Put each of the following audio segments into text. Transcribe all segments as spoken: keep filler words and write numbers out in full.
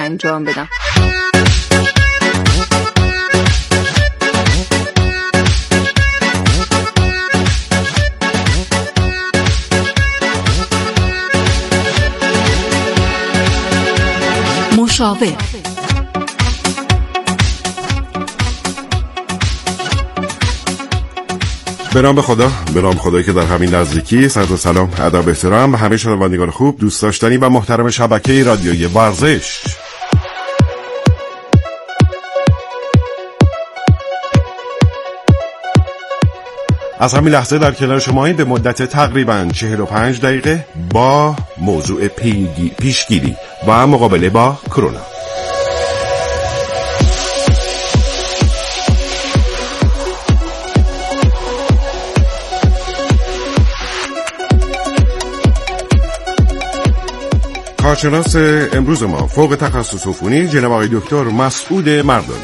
انجام بدم. مشاور. به نام خدا، به نام خدایی که در همین نزدیکی. سلام و سلام، ادب احترام به همه شنوندگان خوب، دوست داشتنی و محترم شبکه رادیویی ورزش. از همین لحظه در کنار شماییم به مدت تقریباً چهل و پنج دقیقه با موضوع پیشگیری و مقابله با کرونا. کارشناس امروز ما فوق تخصص عفونی جناب آقای دکتر مسعود مردانی.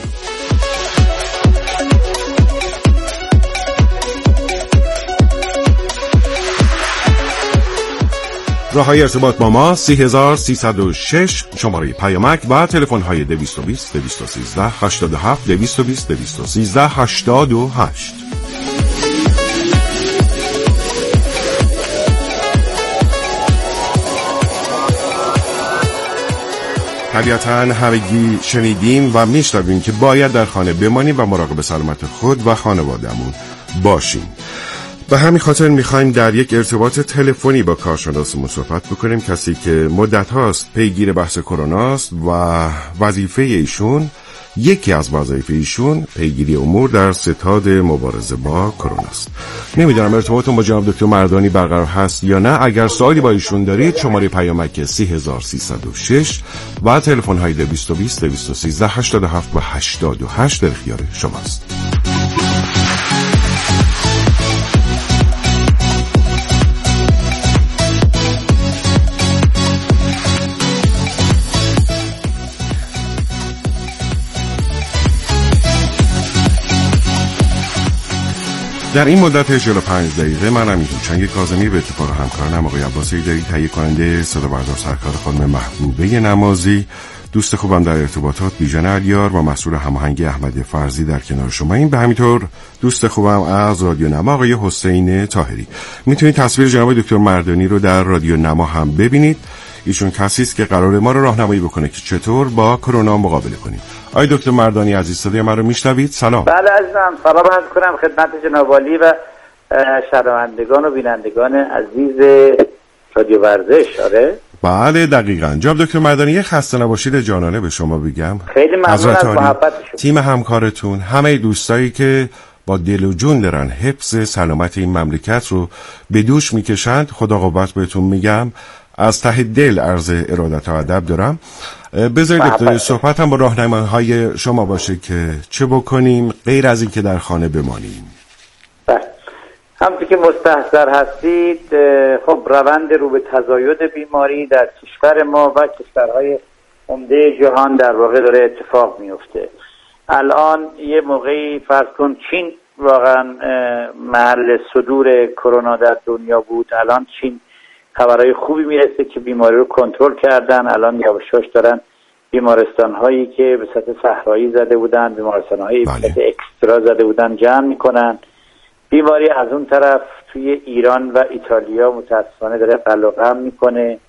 راههای ارتباط با ما سه هزار سیصد و شش شماره پیامک و تلفن های دویست و بیست دویست و سیزده هشتاد و هفت دویست و بیست دویست و سیزده هشتاد و هشت. طبیعتاً همگی شنیدیم و میشنویم که باید در خانه بمانیم و مراقب سلامت خود و خانواده‌مون باشیم. به همین خاطر میخوایم در یک ارتباط تلفنی با کارشناسمون صحبت بکنیم، کسی که مدت هاست پیگیر بحث کروناست و وظیفه ایشون، یکی از وظایف ایشون پیگیری امور در ستاد مبارزه با کرونا است. نمیدونم ارتباطتون با جناب دکتر مردانی برقرار هست یا نه. اگر سوالی با ایشون دارید شماره پیامک سه هزار سیصد و شش و تلفن های دویست و بیست دویست و سیزده هشتاد و هفت و هشتاد و هشت در اختیار شماست. در این مدت چهل و پنج دقیقه من امین هوشنگ کاظمی به اتفاق همکارانم آقای عباس ایدری، تهیه کننده صدا بردار سرکار خانم محبوبه نمازی، دوست خوبم در ارتباطات بیژن علیار و مسئول هماهنگی احمد فرزی در کنار شما این. به همینطور دوست خوبم از رادیو نما آقای حسین طاهری. میتونید تصویر جناب دکتر مردانی رو در رادیو نما هم ببینید. ایشون کسی است که قرار ما رو راهنمایی بکنه که چطور با کرونا مقابله کنیم. آقای دکتر مردانی عزیز، صدای من رو میشنوید؟ سلام. بله عزیزم، سلام عرض کنم خدمت جناب عالی و شنوندگان و بینندگان عزیز رادیو ورزش. آره بله دقیقاً. جناب دکتر مردانی، یه خسته نباشید جانانه به شما بگم. خیلی ممنون از محبتتون. تیم همکارتون، همه دوستایی که با دل و جون دارن حفظ سلامت این مملکت رو به دوش میکشند، خدا قوت بهتون میگم. از ته دل عرض ارادت و ادب دارم. بذارید دکتر صحبت هم با راهنمایی‌های شما باشه که چه بکنیم غیر از این که در خانه بمانیم. بله، همونطور که مستحضر هستید، خب روند رو به تزاید بیماری در کشور ما و کشورهای عمده جهان در واقع داره اتفاق میفته. الان یه موقعی فرض کن چین واقعا محل صدور کرونا در دنیا بود، الان چین خبرهای خوبی میرسه که بیماری رو کنترل کردن. الان یواشاش دارن بیمارستان هایی که به سطح صحرایی زده بودن، بیمارستان هایی به سطح اکسترا زده بودن جمع میکنن. بیماری از اون طرف توی ایران و ایتالیا متاسفانه داره قلقم میکنه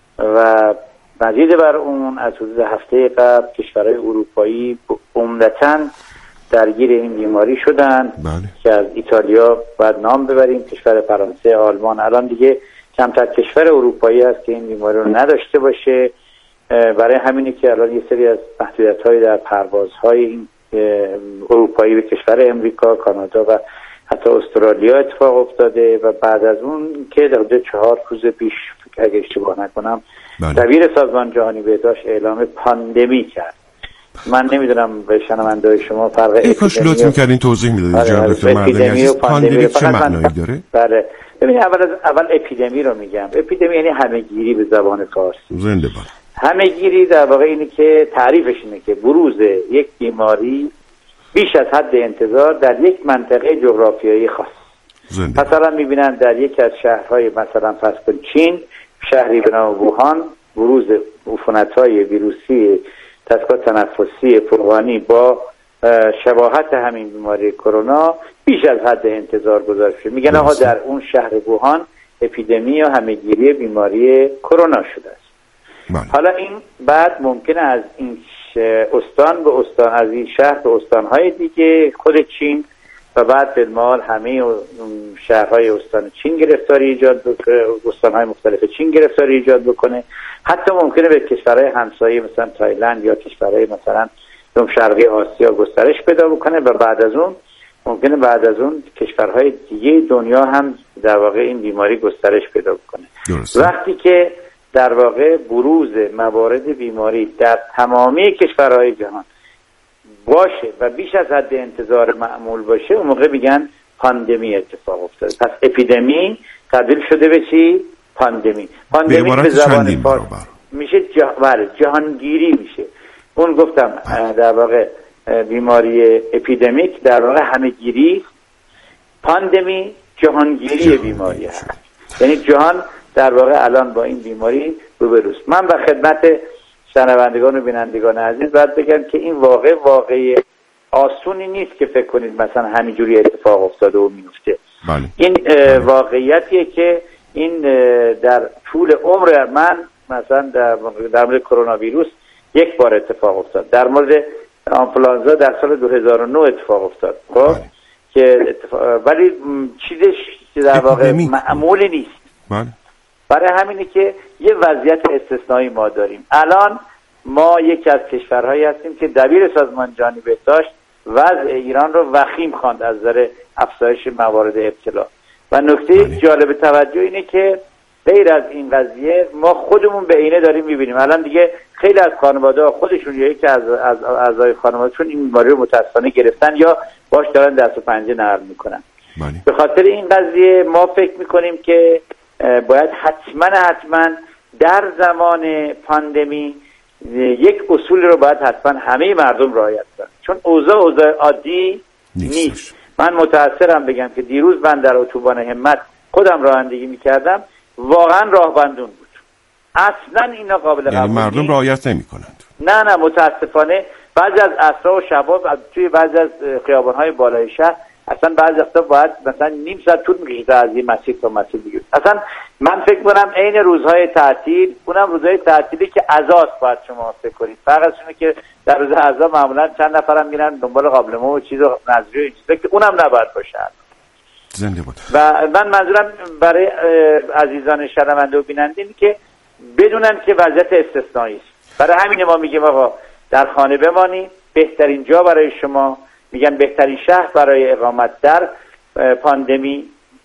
و مزید بر اون از حدود هفته قبل کشورهای اروپایی عمدتاً درگیر این بیماری شدن. بله. که از ایتالیا باید نام ببریم، کشور فرانسه، آلمان، الان دیگه کمتر کشور اروپایی هست که این بیماری رو نداشته باشه. برای همینه که الان یه سری از محدودیت‌های در پروازهای این اروپایی به کشور امریکا، کانادا و حتی استرالیا اتفاق افتاده و بعد از اون که در چهار روز پیش اگه اشتباه نکنم دبیر سازمان جهانی بهداشت اعلام پاندمی کرد. من نمیدونم به شنونده‌های شما فرق اپیدمی کاش لطف می‌کردین توضیح میدادید جناب دکتر مردانی عزیز، پاندمی چه معنایی داره؟ بله ببینید، اول از اول اپیدمی رو میگم. اپیدمی یعنی همه‌گیری به زبان فارسی. زنده باد. همه‌گیری در واقع اینه که تعریفش اینه که بروز یک بیماری بیش از حد انتظار در یک منطقه جغرافیایی خاص. زنده. مثلا میبینن در یکی از شهرهای مثلا فرض کن چین، شهری به نام ووهان، بروز عفونت‌های ویروسی تنفسی فوقانی با شباهت همین بیماری کرونا بیش از حد انتظار گذاشته شده. میگن آقا در اون شهر ووهان اپیدمی یا همهگیری بیماری کرونا شده است. بله. حالا این بعد ممکنه از این استان به استان، از این شهر به استانهای دیگه خود چین و بعد بالمال همه شهرهای استان چین گرفتاری ایجاد بکنه، استانهای مختلف چین گرفتاری ایجاد بکنه. حتی ممکنه به کشورهای همسایه مثلا تایلند یا کشورهای مثلا دوم شرقی آسیا گسترش پیدا بکنه و بعد از اون ممکنه بعد از اون کشورهای دیگه دنیا هم در واقع این بیماری گسترش پیدا بکنه. درسته. وقتی که در واقع بروز موارد بیماری در تمامی کشورهای جهان باشه و بیش از حد انتظار معمول باشه، اون موقع میگن پاندمی اتفاق افتاده. پس اپیدمی تبدیل شده به چی؟ پاندمی. پاندمی به زبان فارسی میشه جه... جهانگیری میشه. اون گفتم در واقع بیماری اپیدمیک در واقع همه‌گیری، پاندمی جهانگیری بیماری هست. یعنی جهان در واقع الان با این بیماری روبروست. من به خدمت شنوندگان و بینندگان عزیز باید بگم که این واقع واقعی آسونی نیست که فکر کنید مثلا همینجوری اتفاق افتاده و میفته. بله. این بله. واقعیتیه که این در طول عمر من مثلا در, در مورد کرونا ویروس یک بار اتفاق افتاد، در مورد آنفولانزا در سال دو هزار و نه اتفاق افتاد. خب که اتفاق... ولی چیزش در واقع معمولی نیست. بله. برای همینه که یه وضعیت استثنایی ما داریم. الان ما یکی از کشورهایی هستیم که دبیر سازمان جهانی بهداشت وضع ایران رو وخیم خواند از نظر افزایش موارد ابتلا. و نکته جالب توجه اینه که غیر از این قضیه ما خودمون به عینه داریم میبینیم. الان دیگه خیلی از خانواده‌ها خودشون یا یکی از از اعضای خانوادهشون این بیماری رو متأسفانه گرفتن یا باش دارن دست و پنجه نرم میکنن. بله. به خاطر این قضیه ما فکر میکنیم که باید حتما حتما در زمان پاندمی یک اصول رو باید حتما همه مردم رعایت کنن، چون اوضاع اوضاع عادی نیست. نیست. من متأثرم بگم که دیروز من در اتوبان همت خودم رانندگی میکردم، واقعا راهبندون بود. اصلا اینا قابل قبول یعنی مردم رعایت نمیکنند. نه نه متاسفانه بعضی از عصرها و شباب توی بعضی از خیابان‌های بالای شهر اصلا بعضی وقتا باید مثلا نیم ساعت طول می‌کشه از این مسیر تا مسیر دیگه. اصلا من فکر کنم عین روزهای تعطیل، اونم روزهای تعطیلی که عزاست باید شما فکر کنید. فرقش اینه که در روز عزا معمولا چند نفرم میرن دنبال قابلمه و چیز و نظری و این چیزا که اونم نباید باشه. زنده بود. و من منظورم برای عزیزان شنونده و بیننده اینه که بدونن که وضعیت استثنایی است. برای همین ما میگیم آقا در خانه بمانید، بهترین جا برای شما، میگن بهترین شهر برای اقامت در پاندمی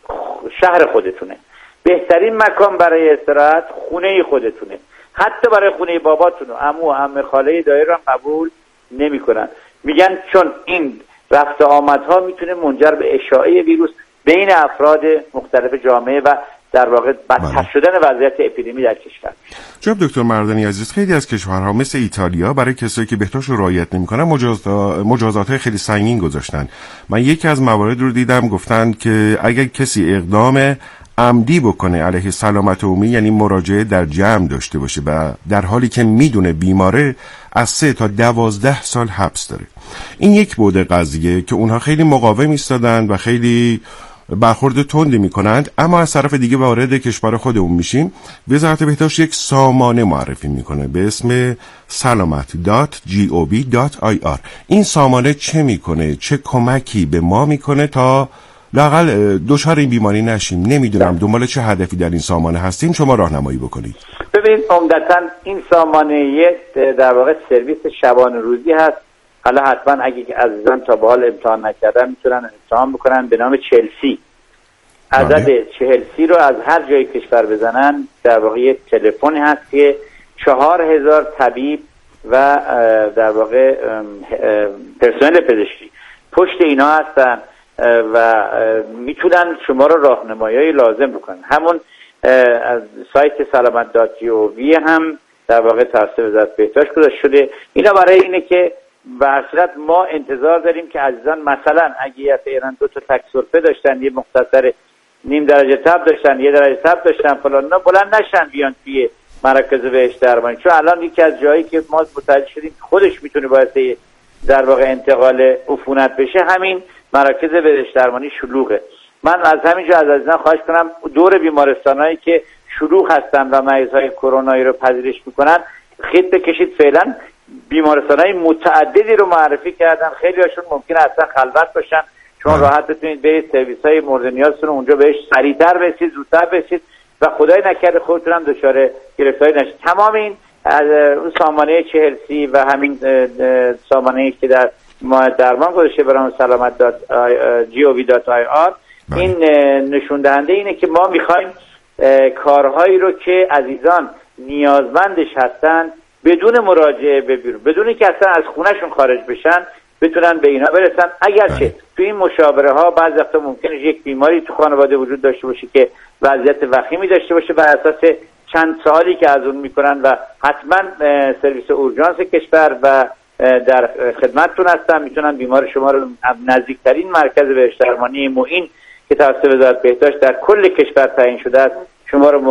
شهر خودتونه، بهترین مکان برای استراحت خونه خودتونه. حتی برای خونه باباتون و عمو و عمه خاله دایر هم قبول نمیکنن. میگن چون این رفت آمدها میتونه منجر به اشاعه ویروس بین افراد مختلف جامعه و در واقع بدتر شدن وضعیت اپیدمی در کشور. جناب دکتر مردانی عزیز، خیلی از کشورها مثل ایتالیا برای کسایی که بهداشت رو رعایت نمی‌کنن مجازات‌های خیلی سنگین گذاشتن. من یکی از موارد رو دیدم گفتن که اگر کسی اقدام عمدی بکنه علیه سلامت عمومی، یعنی مراجعه در جمع داشته باشه و در حالی که میدونه بیماره، از سه تا دوازده سال حبس داره. این یک بعد قضیه که اونها خیلی مقاوم ایستادن و خیلی برخورد تندی میکنند. اما از طرف دیگه وارد کشور خودمون میشیم، وزارت بهداشت یک سامانه معرفی میکنه به اسم سلامت دات جی او وی دات آی آر. این سامانه چه میکنه؟ چه کمکی به ما میکنه تا لااقل دچار این بیماری نشیم؟ نمیدونم دنبال چه هدفی در این سامانه هستیم، شما راهنمایی بکنید. ببین عمدتاً این سامانه یک در واقع سرویس شبانه روزی هست. حالا حتما اگه عزیزان تا به حال امتحان نکردن میتونن امتحان بکنن به نام چلسی. عدد چهلسی رو از هر جای کشور بزنن در واقع یک تلفنی هست که چهار هزار طبیب و در واقع پرسنل پزشکی پشت اینا هستن و میتونن شما رو راهنمایی لازم بکنن. همون از سایت سلامت دات جی او وی هم در واقع توسط وزارت بهداشت گذاشته شده. اینا برای اینه که به هر صورت ما انتظار داریم که عزیزان مثلا اگه یه ایران دو تا تک سرفه داشتن، یه مختصر نیم درجه تب داشتن، یه درجه تب داشتن فلان، نه بلند نشن بیان توی مراکز بهداشت درمانی، چون الان یکی از جایی که ما متوجه شدیم خودش میتونه باعث در واقع انتقال عفونت بشه همین مراکز بهداشت درمانی شلوغه. من از همینجا از عزیزان خواهش کنم دور بیمارستانایی که شلوغ هستن و مریضای کرونایی رو پذیرش میکنن خط بکشید. فعلا بیمارستانای متعددی رو معرفی کردن، خیلی هاشون ممکنه اصلا خلوت باشن، چون راحت بتونید به سرویس‌های مورد نیازتون اونجا بهش سریعتر برسید، زودتر برسید و خدای نکرده خودتون هم دچار گرفتاری نشید. تمام این از اون سامانه چهل سی و همین سامانه‌ای که در ما درمان گذاشته برام سلامت دات جی او وی دات آی آر، این نشون دهنده اینه که ما میخوایم کارهایی رو که عزیزان نیازمندش هستن بدون مراجعه به بیرون، بدون که اصلا از خونهشون خارج بشن، بتونن به اینا برسن. اگرچه تو این مشاوره ها بعضی وقتا ممکنه یک بیماری تو خانواده وجود داشته باشه که وضعیت وخیمی داشته باشه، بر اساس چند سوالی که از اون میکنن و حتما سرویس اورژانس کشور و در خدمتتون هستن، میتونن بیمار شما رو نزدیکترین مرکز بهداشت درمانی معین که توسط وزارت بهداشت در کل کشور تعیین شده است شما رو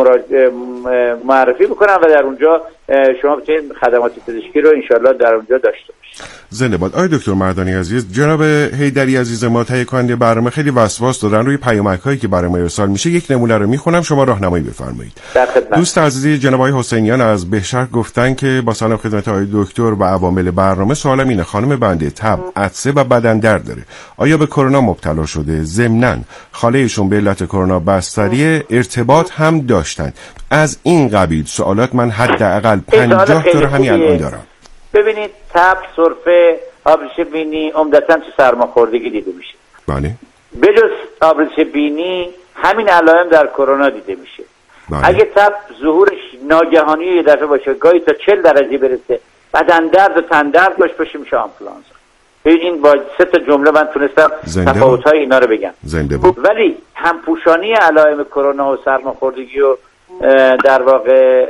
معرفی بکنم و در اونجا شما بتونید خدمات پزشکی رو انشالله در اونجا داشته باشید. زنده باد. آقای دکتر مردانی عزیز، جناب حیدری عزیز ما تهیه کننده برنامه خیلی وسواس دادن روی پیامک‌هایی که برای ما ارسال میشه. یک نمونه رو میخونم، شما راهنمایی بفرمایید. دوست عزیزی جناب آقای حسینیان از بهشهر گفتن که با سلام خدمت آقای دکتر و عوامل برنامه، سوالم اینه خانم بنده تب، عطسه و بدن درد داره، آیا به کرونا مبتلا شده؟ ضمناً خاله‌شون به علت کرونا بستری ارتباط هم داشتن. از این قبیل سوالات من حداقل پنجاه تا رو همین الان دارم. ببینید تب، سرفه، آبریش بینی عمدتاً تو سرماخوردگی دیده میشه. بله. بجز آبریش بینی همین علائم در کرونا دیده میشه. بله. اگه تب ظهورش ناگهانی یه دفعه باشه، گاهی تا چهل درجه برسه، بدن درد و تن درد باشه باشه میشه آنفولانزا. این با سه تا جمله من تونستم تفاوت‌های اینا رو بگم. زنده بود. ولی همپوشانی علائم کرونا و سرماخوردگی و در واقع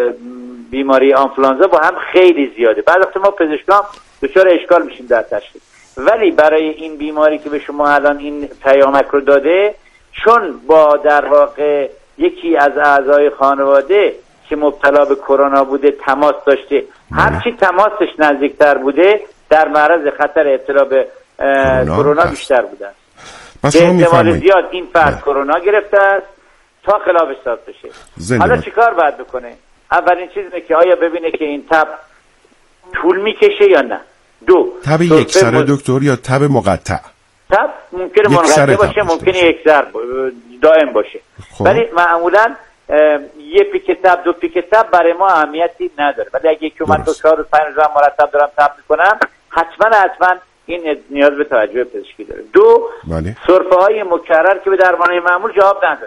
بیماری آنفولانزا با هم خیلی زیاده. بعد وقتی ما پزشکان دچار اشکال میشیم در تشخیص. ولی برای این بیماری که به شما الان این پیامک رو داده، چون با در واقع یکی از اعضای خانواده که مبتلا به کرونا بوده تماس داشته، هرچی تماسش نزدیکتر بوده در معرض خطر ابتلا به کرونا بیشتر بوده. پس شما میفرمایید زیاد این فرد کرونا گرفته است تا خلافش ثابت بشه. حالا چیکار باید بکنه؟ اولین چیز اینه که آیا ببینه که این تب طول میکشه یا نه. دو، تب یک سره دکتر یا تب مقطع؟ تب ممکنه منقطع باشه، ممکنه یک سر دائم باشه. خب. ولی معمولا یه پیک تب، دو پیک تب برای ما اهمیتی نداره. ولی اگه یکی اومد تو چهار روز پنج روز مرتب دارم تب میکنم، حتما حتما این نیاز به توجه پزشکی داره. دو، سرفه های مکرر که به درمانهای معمول جواب نداره.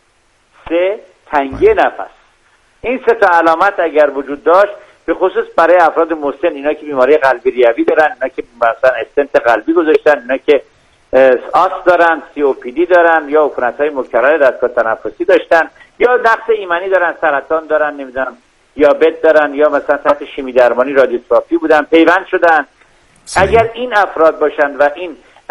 سه، تنگی نفس. این سه تا علامت اگر وجود داشت، به خصوص برای افراد مسن، اینا که بیماری قلبی ریوی دارن، اینا که مثلا استنت قلبی گذاشتن، اینا که آس دارن، سی او پی دی دارن، یا عفونت‌های مکرر دستگاه تنفسی داشتن، یا نقص ایمنی دارن، سرطان دارن، نمیدونم دیابت دارن، یا مثلا تحت شیمی درمانی رادیوتراپی بودن، پیوند شدن. سمی. اگر این افراد باشن و این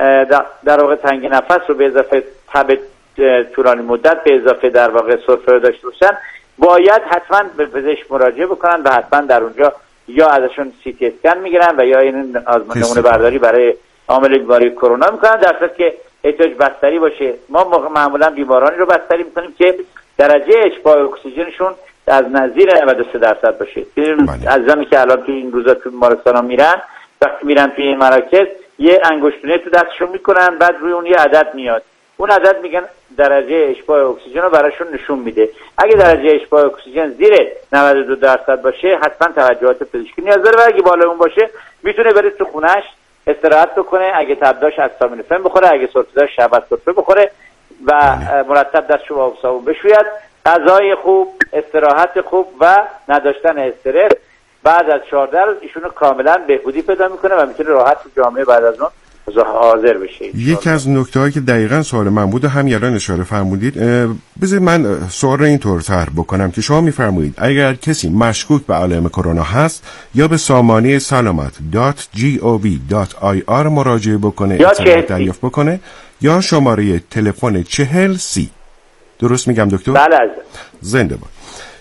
در واقع تنگ نفس رو به اضافه تب طولانی مدت به اضافه در واقع سرفه رو داشته باشن، باید حتما به پزشک مراجعه بکنن و حتما در اونجا یا ازشون سی تی اسکن میگیرن و یا این آزمون نمونه برداری برای عامل بیماری کرونا میکنن. در صورتی که احتیاج بستری باشه، ما معمولا بیمارانی رو بستری میکنیم که درجه اشباع اکسیژنشون از نزدیک نود و سه درصد باشه. عزیزانی که الان تو این روزا تو بیمارستانا میرن، وقتی میرن توی این مراکز یه انگشتونه تو دستشون میکنن، بعد روی اون یه عدد میاد، اون عدد میگن درجه اشباع اکسیژن رو براشون نشون میده. اگه درجه اشباع اکسیژن زیر نود و دو درصد باشه، حتما توجهات پزشکی نیاز داره و اگه بالا اون باشه میتونه بره تو خونش استراحت بکنه. اگه تب داشت استامینوفن بخوره، اگه سرفه داشت شربت سرفه بخوره و مرتب دستشو با آب صابون بشوید. غذای خوب، استراحت خوب و نداشتن استرس، بعد از چهارده روز ایشونو کاملا بهبودی پیدا میکنه و میتونه راحت تو جامعه بعد از اون حاضر بشه. یکی از نکته‌هایی که دقیقاً سوال من بود و هم الان اشاره فرمودید، بذارید من سوال رو اینطور طرح بکنم که شما میفرمایید اگر کسی مشکوک به علائم کرونا هست یا به سامانه سلامت دات جی او وی دات آی آر مراجعه بکنه، یا اطلاعات دریافت بکنه، یا شماره تلفن چهل سی. درست میگم دکتر؟ بله. زنده باد.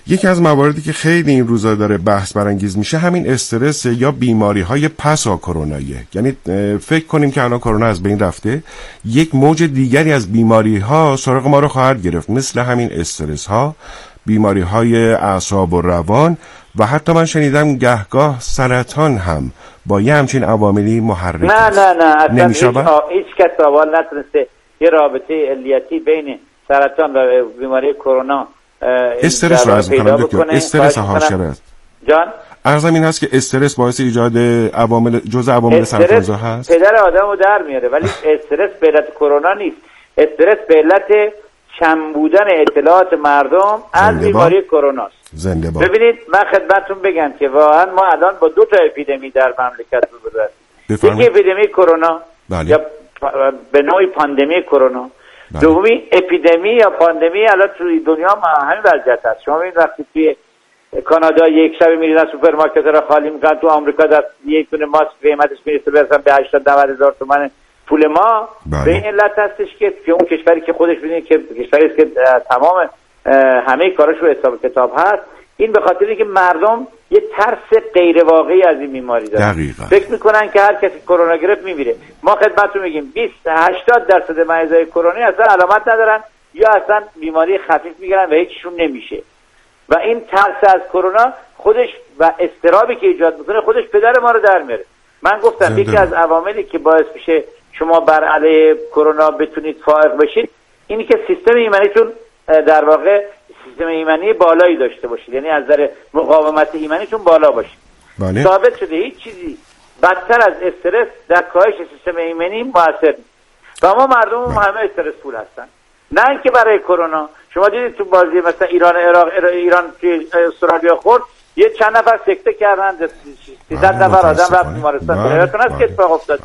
یکی از مواردی که خیلی این روزا داره بحث برانگیز میشه همین استرس یا بیماری‌های پسا کروناییه. یعنی فکر کنیم که الان کرونا از بین رفته، یک موج دیگری از بیماری‌ها سراغ ما رو خواهد گرفت، مثل همین استرس‌ها، بیماری‌های اعصاب و روان و حتی من شنیدم گهگاه سرطان هم با یه همچین عواملی محرک نه نه نه اصلا نمی‌شود؟ هیچ, آ... هیچ کس اول نتونسته یه رابطه علیتی بین سرطان و بیماری کرونا استرس رو از میکنم دکتر، استرس حاشیه جان عرضم این هست که استرس باعث ایجاد عوامل جزء عوامل سرطانزا هست. پدر آدمو در میاره، ولی استرس به علت کرونا نیست، استرس به علت کم بودن اطلاعات مردم از بیماری کرونا است. زنده باد. ببینید من خدمتتون بگم که واقعا ما الان با دو تا اپیدمی در مملکت روبرو هستیم. یکی اپیدمی کرونا بله. یا به نوعی پاندمی کرونا، بله. دومی اپیدمی یا پاندمی الان توی دنیا ما همین وضعیت هست. شما ببینید وقتی توی کانادا یک شب میریدن سوپرمارکت را خالی میکنن، تو آمریکا در یک دونه ماسک قیمتش میرسه برسن به هشتاد نود هزار تومان پول ما. بله. به این علت هستش که اون کشوری که خودش ببینید که کشوری است که تمام همه کارش رو حساب کتاب هست، این به خاطری که مردم یه ترس غیر واقعی از این بیماری دارن. دقیقاً. فکر میکنن که هر کسی کرونا گرفت میمیره. ما خدمتتون میگیم بیست هشتاد درصد مریضای کرونا اصلا علامت ندارن یا اصلا بیماری خفیف میگیرن و هیچشون نمیشه. و این ترس از کرونا خودش و اضطرابی که ایجاد میکنه خودش پدر ما رو در میاره. من گفتم یکی از عواملی که باعث میشه شما بر علیه کرونا بتونید فائق بشید اینی که سیستم ایمنیتون در واقع سیستم ایمنی بالایی داشته باشید، یعنی از نظر مقاومت ایمنیتون بالا باشید. بله. ثابت شده هیچ چیزی بدتر از استرس در کاهش سیستم ایمنی موثر نیست و ما مردم بله. همه استرس فول هستن. نه اینکه برای کرونا شما دیدید تو بازی مثلا ایران عراق ایران توی استرالیا خورد یه چند نفر سکته کردن، سیصد نفر آدم رفت بیمارستان. یادتون هست که اتفاق افتاد.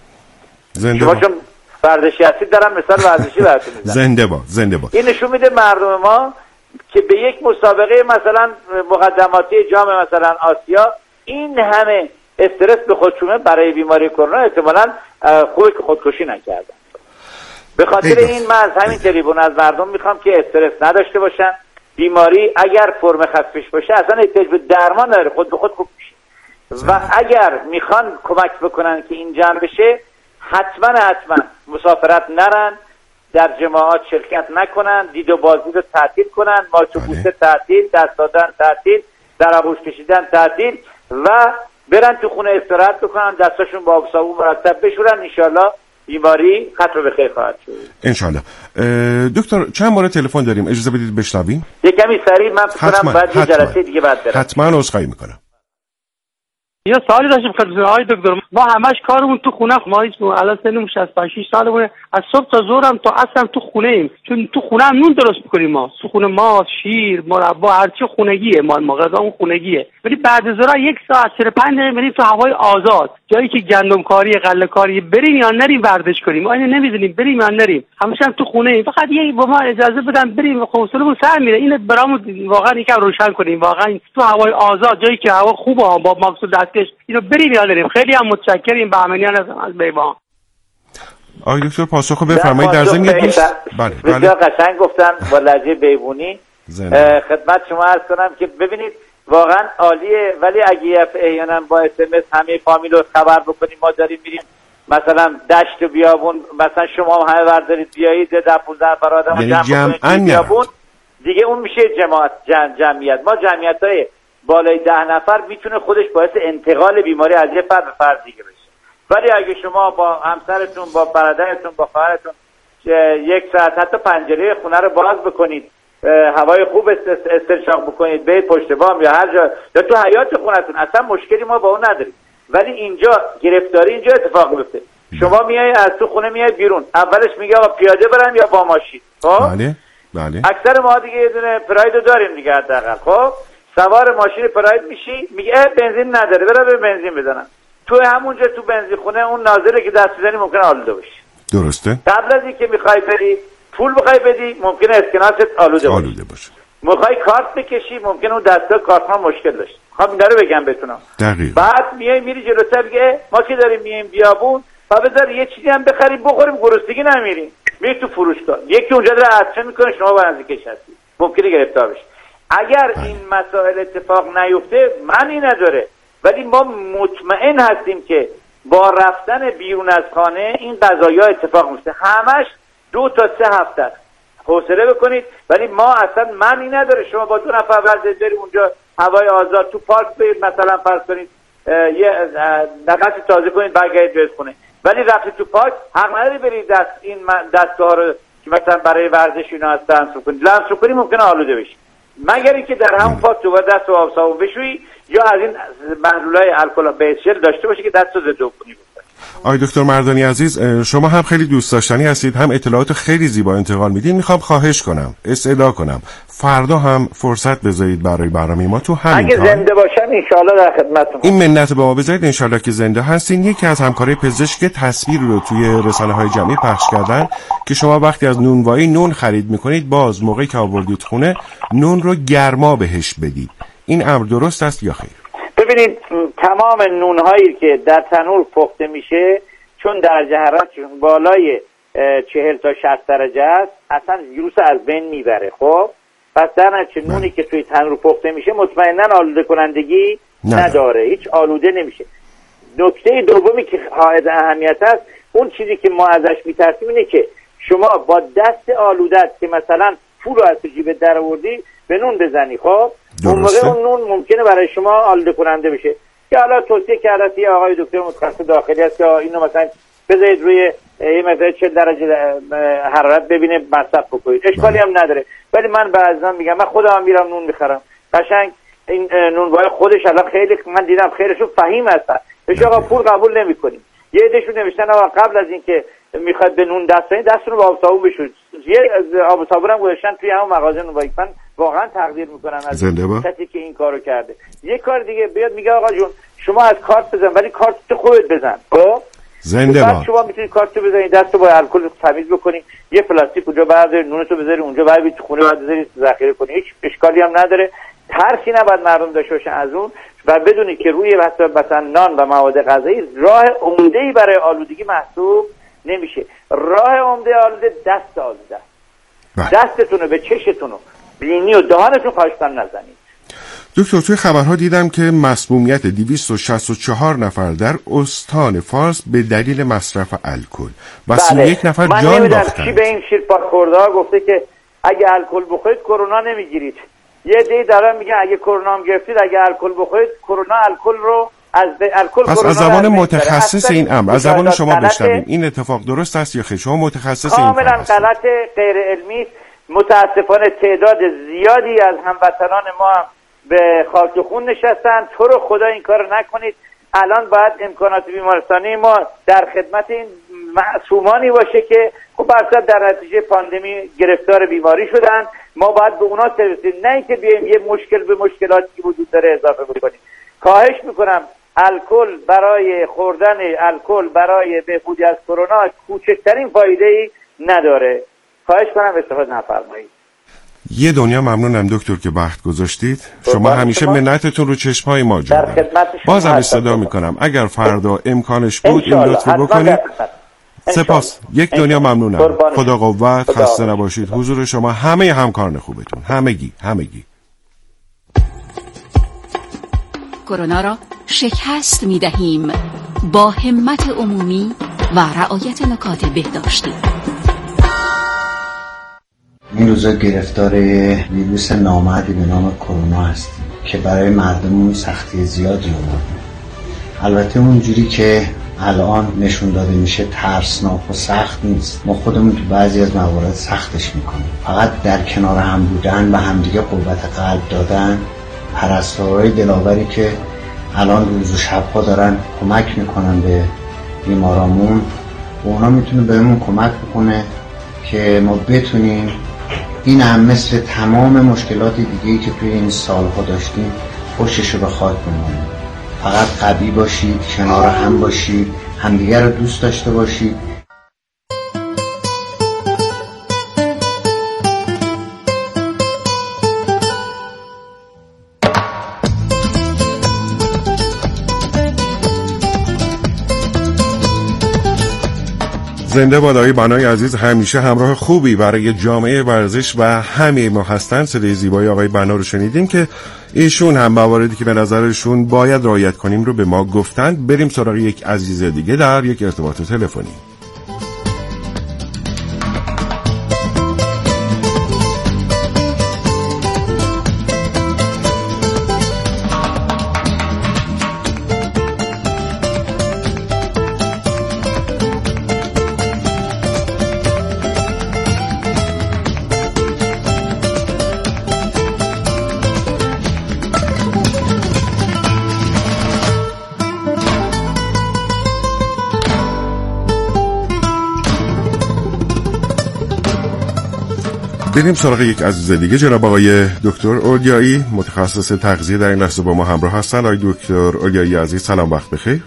شما چون ورزشی هستید دارم مثال ورزشی براتون میزنم. زنده باد زنده باد. این نشون میده مردم ما که به یک مسابقه مثلا مقدماتی جام مثلا آسیا این همه استرس به خودشونه برای بیماری کرونا احتمالاً خوبه که خودکشی نکردن. به خاطر این من از همین تریبون از مردم میخوام که استرس نداشته باشن. بیماری اگر فرم خفیفش باشه اصلا احتیاج به درمان نداره، خود به خود خوب میشه. و اگر میخوان کمک بکنن که این جمع بشه حتما حتما مسافرت نرن، در جماعات شرکت نکنن، دید و بازدید رو تعطیل کنن، ماچ و بوسه تعطیل، دست دادن تعطیل، در آغوش کشیدن تعطیل و برن تو خونه استراحت بکنن، دستاشون با آب صابون مرتب بشورن. انشالله بیماری خطر به خیر خواهد شد. انشالله. دکتر چند مورد تلفن داریم، اجازه بدید بشنویم؟ یه کمی سریع من فکر کنم بعد یه جلسه دیگه بعد برم. حتما عذرخواهی میکنم. یه سوالی داشتم خدمت آقای دکتر. ما همش کارمون تو خونه، ما هیچ الان سنمون شصت و شش سالمونه، از صبح تا ظهرم تا عصرم تو خونه ایم، چون تو خونه هم نون درست می‌کنیم. ما تو خونه ما شیر، مربا، هر چی خونگیه، ما ما غذامون خونگیه. ولی بعد ظهر یک ساعت چهل و پنج دقیقه بریم تو هوای آزاد، جایی که گندم کاری، غله کاری، بریم یا نریم ورزش کنیم. ما اینو نمی‌دونیم بریم یا نریم، همیشه هم تو خونه ایم. فقط یه با ما اجازه بدن بریم، حوصله‌مون سر میره. اینو برامون واقعا یکم روشن کنیم. واقعا تو هوای آزاد، جایی که هوا خوبه با ماکس و دستکش، اینو بریم یا نریم. خیلی هم متشکریم به امنیان از بیبان. آقای دکتر پاسخو بفرمایید. در ضمن دوست بله بسیار قشنگ گفتن با لهجه بیبونی. خدمت شما عرض کنم که ببینید واقعا عالیه، ولی اگه احیانا با اس ام اس همه فامیل رو خبر بکنیم ما داریم میریم مثلا دشت و بیابون، مثلا شما هم همه بردارید بیایید ده پانزده نفر آدمو یعنی جمع کنید بیابون، دیگه اون میشه جماعت جمع جمعیت. ما جمعیت‌های بالای ده نفر میتونه خودش باعث انتقال بیماری از یه فرد به فرد دیگه بشه. ولی اگه شما با همسرتون، با برادرتون، با خواهرتون یک ساعت حتی پنجره خونه رو باز بکنید، هوای خوب استنشاق بکنید، برید پشت بام یا هر جا یا تو حیاط خونتون، اصلا مشکلی ما با اون نداریم. ولی اینجا گرفتاری اینجا اتفاق میفته. شما میای از تو خونه میای بیرون، اولش میگه آقا پیاده برم یا با ماشین. خب بله بله. اکثر ما دیگه یه دونه پراید داریم دیگه حداقل. خب سوار ماشین پراید میشی، میگه بنزین نداره برای به بنزین بزنم. تو همونجا تو بنزین خونه اون ناظره که دست بزنی ممکنه آلوده باشی. درسته. قبل از اینکه میخوای بری پول بخوای بدی ممکنه اسکناست آلوده باشه. آلوده باشه. میخوای کارت بکشی ممکنه اون دستا کارتمان مشکل داشته. خب اینا رو بگم بتونم. دقیقاً. بعد میای میری جلوتر میگه ما که داریم میایم بیابون، و بذار یه چیزی هم بخریم بخوریم، گرسنگی نمیریم. میری تو فروشگاه یکی اونجا داره عطسه میکنه، شما با نزدیکش هستی، ممکنه گرفتار بشی. اگر این مسائل اتفاق نیفته معنی نداره، ولی ما مطمئن هستیم که با رفتن بیرون از خانه این قضایا اتفاق میفته. همش دو تا سه هفته است، حوصله بکنید. ولی ما اصلا معنی نداره شما با دو نفر ورزش برید اونجا هوای آزاد تو پارک برید مثلا فرض کنید یه نفس تازه کنید برگردید به خونه، ولی رفتید تو پارک حق نداری برید دست این دستگاه رو که مثلا برای ورزش اینا هست لمس کنید. لمس کنی ممکنه آلوده بشی، مگر اینکه در همون پارک تو دست و آب صابون بشویی یا از این محلولای الکل بیسل داشته باشی که دستو ضد عفونی. آقای دکتر مردانی عزیز، شما هم خیلی دوست داشتنی هستید، هم اطلاعات خیلی زیبا انتقال میدین. میخوام خواهش کنم، استدعا کنم فردا هم فرصت بذارید برای برنامه ما تو همین اگه زنده باشم ان شاءالله در خدمتتون. این منت به ما بذارید ان شاءالله که زنده هستین. یکی از همکارای پزشک تصویر رو توی رسانه‌های جمعی پخش کردن که شما وقتی از نونوایی نون خرید میکنید باز موقعی که آوردید خونه نون رو گرما بهش بدید. این امر درست است یا خیر؟ ببینید تمام نونهایی که در تنور پخته میشه چون درجه حرارتشون بالای چهل تا شصت درجه است اصلا ویروس از بین میبره. خب پس در نتیجه نونی که توی تنور پخته میشه مطمئنا آلوده کنندگی نداره, نداره. هیچ آلوده نمیشه. نکته دومی که حائز اهمیت است، اون چیزی که ما ازش میترسیم اینه که شما با دست آلودت که مثلا پول رو از جیبت در آوردی به نون بزنی، خب اون موقع اون نون ممکنه برای شما آلوده کننده بشه. که حالا توصیه کرده یه آقای دکتر متخصص داخلی هست که اینو مثلا بذارید روی یه مثلا چهل درجه حرارت ببینه مصرف بکنید، اشکالی هم نداره. ولی من بعضا میگم من خودم میرم نون میخرم، قشنگ این نونوای خودش الان خیلی من دیدم خیلیشون فهیم هستن، بهش آقا پول قبول نمیکنیم. یه عدهشون نوشتن آقا قبل از اینکه میخواد به نون دست بدید دستتون رو با آب صابون بشورید. یه آب صابون هم گذاشتن توی همون مغازه نونوایی. من واقعا تقدیر میکنم از کسی که این کارو کرده. یه کار دیگه بیاد میگه آقا جون شما از کارت بزن ولی کارت تو خودت بزن. خب زنده باد شما میتونید کارت رو بزنید دستو با الکل تمیز بکنید، یه پلاستیک اونجا بردارید نونتو بذارید اونجا بعد تو خونه بعد بذارید ذخیره کنید، هیچ اشکالی هم نداره. ترسی نباید مردم داشته باشن از اون و بدونید که روی مثلا نان و مواد غذایی راه عمده‌ای برای آلودگی محسوب نمیشه. راه عمده آلوده دست آلوده است. دستتون رو به چشتون و بینی و دهانتون خواهشتن نزنید. دکتر توی خبرها دیدم که مسمومیت دویست و شصت و چهار نفر در استان فارس به دلیل مصرف الکل و سی و یک نفر جان باختند. کی به این شیرپاخورده ها گفته که اگه الکل بخورید کرونا نمیگیرید؟ یه دی دارن میگن اگه کرونا هم گرفتید اگه الکل بخورید کرونا الکل رو از الکل کرونا. از زبان متخصص این امر، از زبان شما بشنویم این اتفاق درست است یا خیر؟ شما متخصص این کاملا غلط غیر علمی. متاسفانه تعداد زیادی از هموطنان ما هم به خاک خون نشستن. تو رو خدا این کار نکنید. الان باید امکانات بیمارستانی ما در خدمت این معصومانی باشه که خب برصد در نتیجه پاندمی گرفتار بیماری شدن. ما باید به اونا سرویس، نه اینکه بیایم یه مشکل به مشکلاتی که وجود داره اضافه بکنیم. خواهش میکنم الکل برای خوردن الکل برای بهبودی از کرونا کوچکترین فایده‌ای نداره. خواهش کنم استفاده نفرمایید. یه دنیا ممنونم دکتر که وقت گذاشتید. شما همیشه منتتون رو چشمای ما جوره. بازم استدا میکنم اگر فردا امکانش بود این لطفو بکنید. سپاس. یک دنیا ممنونم. خدا قوت. خسته نباشید. حضور شما همه همکاران خوبتون. همگی همگی. کرونا را شکست میدهیم با همت عمومی و رعایت نکات بهداشتی. این روزا گرفتار ویروس نامحدی به نام کرونا هستیم که برای مردمون سختی زیادی آورده. البته اونجوری که الان نشون داده میشه ترسناک و سخت نیست. ما خودمون تو بعضی از موارد سختش میکنیم. فقط در کنار هم بودن و همدیگه قوت قلب دادن، پرستارهای دلاوری که الان روز و شبها دارن کمک میکنن به بیمارامون، و اونا میتونه بهمون کمک بکنه که ما بتونیم این هم مثل تمام مشکلات دیگه‌ای که توی این سالها داشتیم پشتش رو به خاک بمونیم. فقط قوی باشید، کنار هم باشید، همدیگر رو دوست داشته باشید. زنده باد آقای بنای عزیز، همیشه همراه خوبی برای جامعه ورزش و همه ما هستن. صدای زیبای آقای بنا رو شنیدیم که ایشون هم مواردی که به نظرشون باید رعایت کنیم رو به ما گفتن. بریم سراغ یک عزیز دیگه در یک ارتباط تلفنی. بریم سراغ یک عزیز دیگه. جناب آقای دکتر اولیایی، متخصص تغذیه، در این لحظه با ما همراه هستن. آقای دکتر اولیایی عزیز، سلام، وقت بخیر.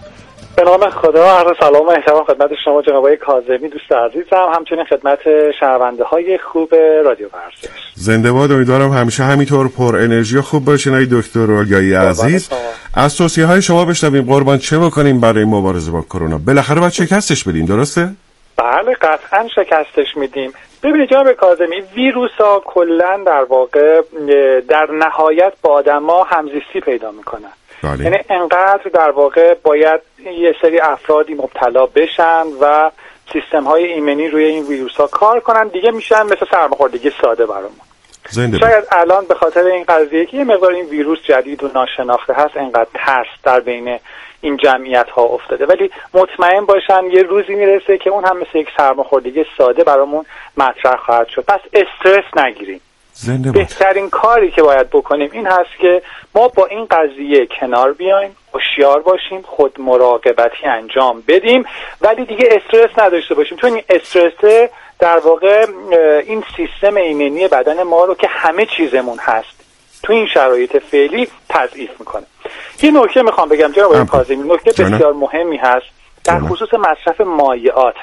به نام خدا، عرض سلام و احترام خدمت شما جناب آقای کاظمی دوست عزیزم، همچنین خدمت شنونده های خوب رادیو ورزش. زنده باد. امیدوارم همیشه همینطور پر انرژی و خوب باشین آقای دکتر اولیایی عزیز. از توصیه های شما بشنویم قربان چه بکنیم برای مبارزه با کرونا. بالاخره باید شکستش بدیم، درسته؟ بله، قطعا شکستش میدیم. ببینید جناب کاظمی، ویروس ها کلا در واقع در نهایت با آدما همزیستی پیدا میکنن. بله. یعنی انقدر در واقع باید یه سری افرادی مبتلا بشن و سیستم های ایمنی روی این ویروس ها کار کنن، دیگه میشن مثل سرماخوردگی ساده برامون. شاید الان به خاطر این قضیه که یه مقدار این ویروس جدید و ناشناخته هست، انقدر ترس در بین این جمعیت ها افتاده، ولی مطمئن باشن یه روزی میرسه که اون هم مثل یک سرماخوردگی ساده برامون مطرح خواهد شد. پس استرس نگیریم. بهترین کاری که باید بکنیم این هست که ما با این قضیه کنار بیایم، هوشیار باشیم، خود مراقبتی انجام بدیم، ولی دیگه استرس نداشته باشیم، چون این استرس در واقع این سیستم ایمنی بدن ما رو که همه چیزمون هست تو این شرایط فعلی تضعیف میکنه. یه نکته میخوام بگم جناب آقای کاظمی، نکته بسیار مهمی هست در خصوص مصرف مایعات.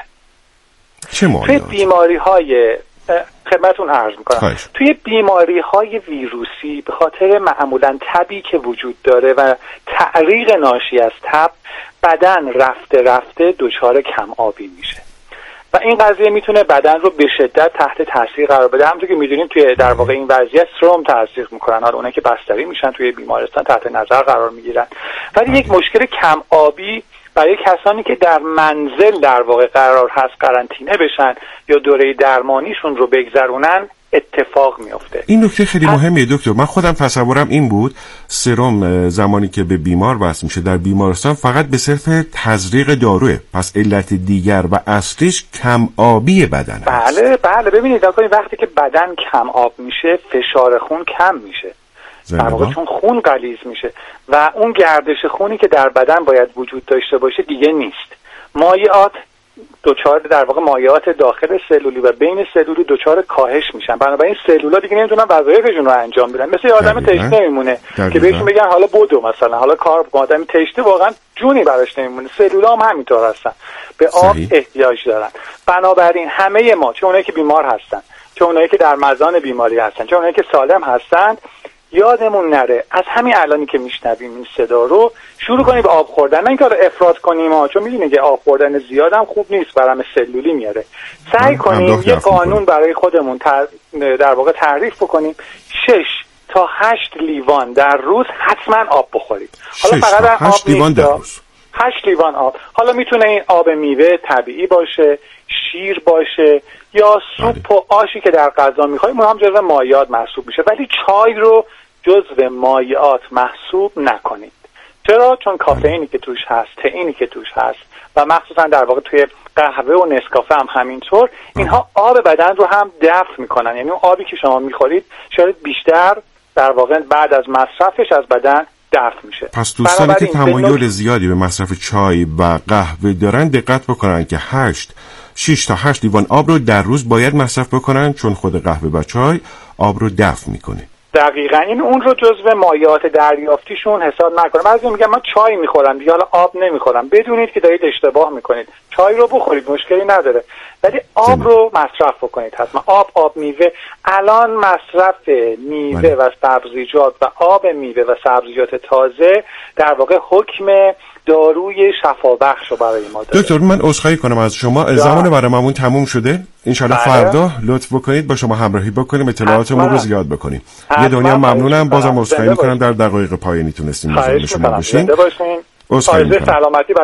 چه مایعات؟ توی بیماری های خدمتون عرض میکنم، توی بیماری های ویروسی به خاطر معمولا تبی که وجود داره و تعریق ناشی از تب، بدن رفته رفته دچار کم آبی میشه و این قضیه میتونه بدن رو به شدت تحت تاثیر قرار بده. همونطور که میدونیم توی در واقع این وضعیت سرم تاثیر میکنن، حالا اونایی که بستری میشن توی بیمارستان تحت نظر قرار میگیرن، ولی یک مشکل کم آبی برای کسانی که در منزل در واقع قرار هست قرنطینه بشن یا دوره درمانیشون رو بگذرونن اتفاق میفته. این نکته خیلی مهمیه دکتر. من خودم تصورم این بود سرم زمانی که به بیمار وصل میشه در بیمارستان فقط به صرف تزریق داروه، پس علت دیگر و اصلیش کم آبی بدن هست. بله بله. ببینید وقتی که بدن کم آب میشه فشار خون کم میشه، در واقع چون خون غلیظ میشه و اون گردش خونی که در بدن باید وجود داشته باشه دیگه نیست. مایعات دوچار در واقع مایعات داخل سلولی و بین سلولی دوچار کاهش میشن، بنابراین سلولا دیگه نمیتونن وظایفشون رو انجام بدن. مثل یه آدم تشنه میمونه که بهشون بگن حالا بدو، مثلا حالا کار با آدم تشنه واقعا جونی براش نمیمونه. سلولا هم همینطور هستن، به آب صحیح. احتیاج دارن. بنابراین همه ما، چه اونایی که بیمار هستن، چه اونایی که در مزان بیماری هستن، چه اونایی که سالم هستن، یادمون نره از همین الانی که میشنویم این صدا رو شروع کنیم به آب خوردن. نه اینکه افراط کنیم ها، چون میدونید که آب خوردن زیاد هم خوب نیست، برام سلولی میاره. سعی کنیم یه قانون برای خودمون تر... در واقع تعریف بکنیم، شش تا هشت لیوان در روز حتما آب بخورید. حالا فقط آب لیوان در روز. هشت لیوان آب. حالا میتونه این آب میوه طبیعی باشه، شیر باشه یا سوپ و آشی که در غذا میخوریم، اون هم جزو مایعات محسوب میشه، ولی چای رو جزو مایعات محسوب نکنید. چرا؟ چون کافئینی که توش هست، تئینی که توش هست و مخصوصا در واقع توی قهوه و نسکافه هم همینطور، اینها آب بدن رو هم دفع میکنن. یعنی اون آبی که شما میخورید شاید بیشتر در واقع بعد از مصرفش از بدن دفع میشه. پس دوستانی که تمایل زیادی به مصرف چای و قهوه دارن دقت بکنن که هشت شش تا هشت لیوان آب رو در روز باید مصرف بکنن، چون خود قهوه و چای آب رو دفع میکنه. دقیقاً. این اون رو جزو مایعات دریافتیشون حساب نکنه. بعضی میگن من چای میخورم دیگه حالا آب نمیخورم. بدونید که دارید اشتباه میکنید. چای رو بخورید، مشکلی نداره، ولی آب زمین. رو مصرف بکنید حتما. آب، آب میوه. الان مصرف میوه من. و سبزیجات و آب میوه و سبزیجات تازه در واقع حکم داروی شفابخش رو برای ما داره. دکتر من عذرخواهی کنم از شما، زمان برنامه‌مون تموم شده. انشالله فردا لطف بکنید با شما همراهی بکنیم، اطلاعاتمون رو زیاد بکنیم. یه دنیا ممنونم. بازم عذرخواهی می‌کنم در دقایق پایانی تونستیم مزاحم شما بشیم. عذرخواهی می‌کنم.